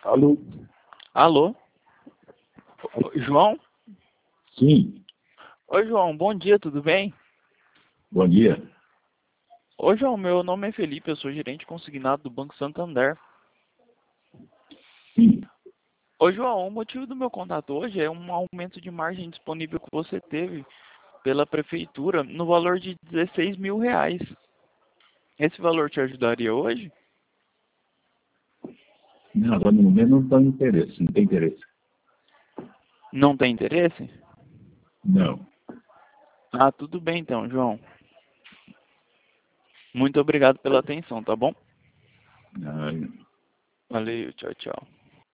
Alô? Alô? João? Sim, Oi, João, bom dia, tudo bem? bom dia. Oi, João, meu nome é Felipe, eu sou gerente consignado do Banco Santander. Sim. Oi, João, o motivo do meu contato hoje é um aumento de margem disponível que você teve pela prefeitura no valor de R$ 16.000. Esse valor te ajudaria hoje? Não, agora no momento não tem interesse, não tem interesse. Não tem interesse? Não. Ah, tudo bem então, João. Muito obrigado pela atenção, tá bom? Ah, Valeu, tchau, tchau.